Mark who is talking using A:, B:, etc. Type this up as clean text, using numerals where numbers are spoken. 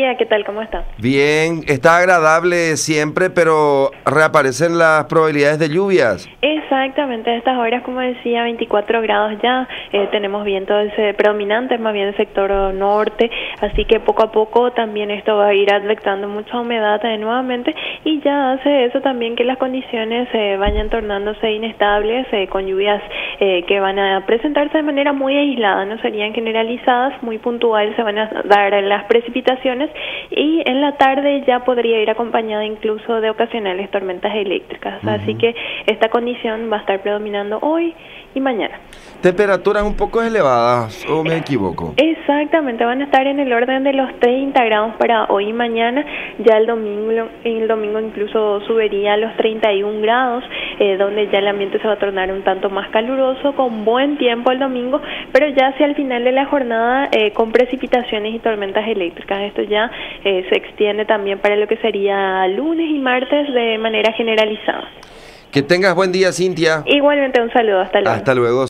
A: día, ¿qué tal? ¿Cómo está?
B: Bien, está agradable siempre, pero reaparecen las probabilidades de lluvias.
A: Exactamente, a estas horas, como decía, 24 grados ya, tenemos vientos predominantes, más bien el sector norte, así que poco a poco también esto va a ir afectando mucha humedad nuevamente y ya hace eso también que las condiciones vayan tornándose inestables, con lluvias que van a presentarse de manera muy aislada, no serían generalizadas, muy puntuales se van a dar las precipitaciones y en la tarde ya podría ir acompañada incluso de ocasionales tormentas eléctricas, así que esta condición va a estar predominando hoy y mañana.
B: Temperaturas un poco elevadas, ¿o me equivoco?
A: Exactamente, van a estar en el orden de los 30 grados para hoy y mañana, ya el domingo incluso subiría a los 31 grados, donde ya el ambiente se va a tornar un tanto más caluroso, con buen tiempo el domingo, pero ya hacia el final de la jornada con precipitaciones y tormentas eléctricas. Esto ya se extiende también para lo que sería lunes y martes de manera generalizada.
B: Que tengas buen día, Cintia.
A: Igualmente un saludo, hasta luego.
B: Hasta luego.